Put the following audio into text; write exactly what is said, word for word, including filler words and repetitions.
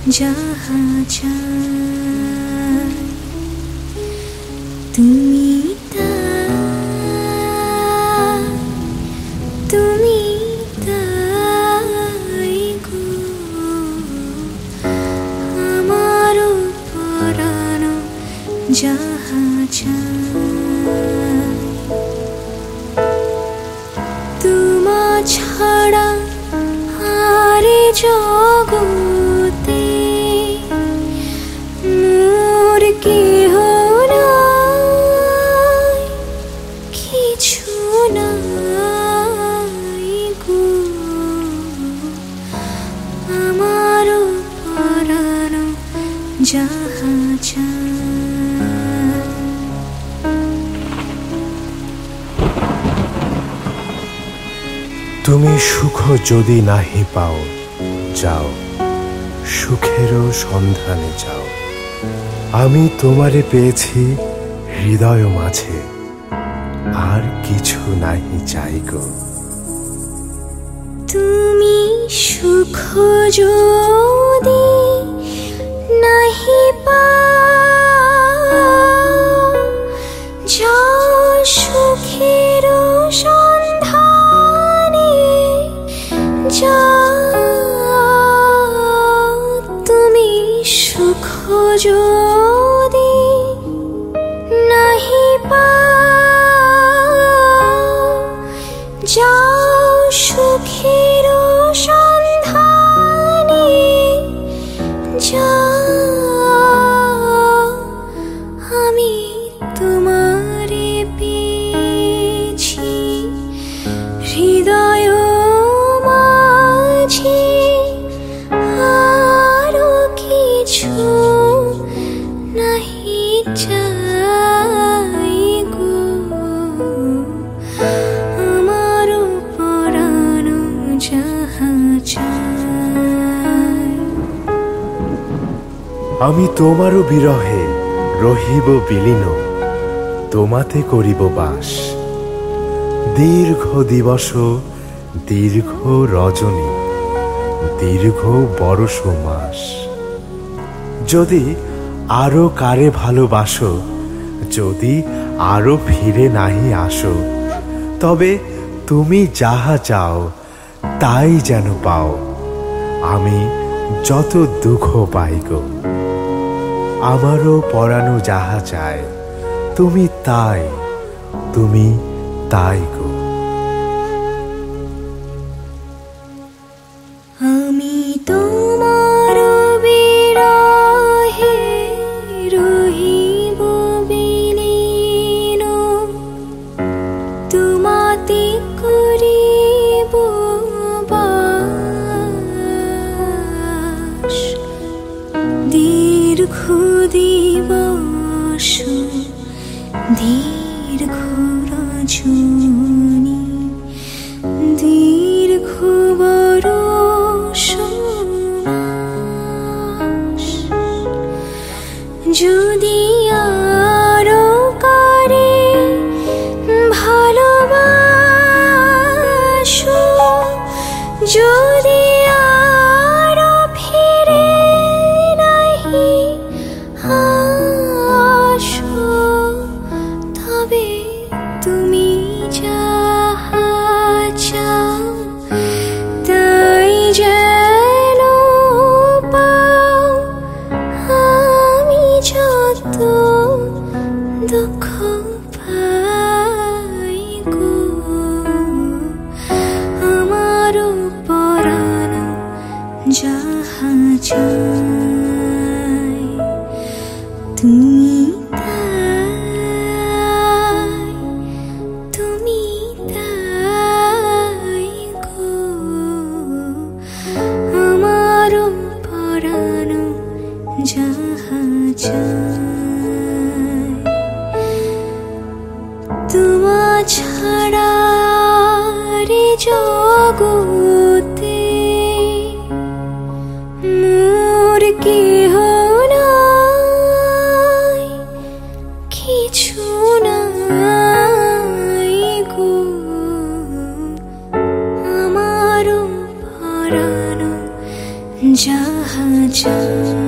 যাহা চাই তুমি তাই, তুমি তাই গো আমার পরাণ যাহা চাই তোমা ছাড়া আরে জগতে মোর কেহ নাই, কিছু নাই গো আমার পরাণ যাহা চাই। তুমি সুখ যদি নাহি পাও, যাও সুখেরও সন্ধানে যাও। আমি তোমারে পেয়েছি হৃদয় মাঝে, আর কিছু নাহি চাই গো। তুমি সুখ যদি নাহি পাও, যাও সুখের সন্ধানে যাও। তুমি সুখ যদি নাহি পাও, যাও সুখের সন্ধানে যাও। আমি তোমারে পেয়েছি হৃদয় মাঝে, আরো কিছু নাহি চাই গো আমার পরাণ যাহা চাই। আমি তোমারও বিরহে রহিব বিলীন, তোমাতে করিব বাস। দীর্ঘ দিবস দীর্ঘ রজনী, দীর্ঘ বরষ মাস। যদি আরো কারে ভালোবাসো, যদি আরো ফিরে নাহি আসো, তবে তুমি যাহা চাও তাই যেন পাও। আমি যত দুঃখ পাই গো, আমারও পরানো যাহা চায় তুমি তাই, তুমি তাই গো। আমি তোমার বিরহে রহিব বিলীন, তোমাতে করিব বাস। দীর্ঘ দিবস দীর্ঘ রজনী, দীর্ঘ বরষ মাস। যদি আরো কারে ভালোবাসো, যদি আরো ফিরে নাহি আসো, তবে তুমি যাহা চাও তাই যেন পাও। আমি যত দুঃখ পাই গো আমার পরাণ যাহা চাই তুমি তাই, তুমি তাই গো আমার পরাণ যাহা চাই। তোমা ছাড়া রে জগতে মোর কেহ নাই, যায়।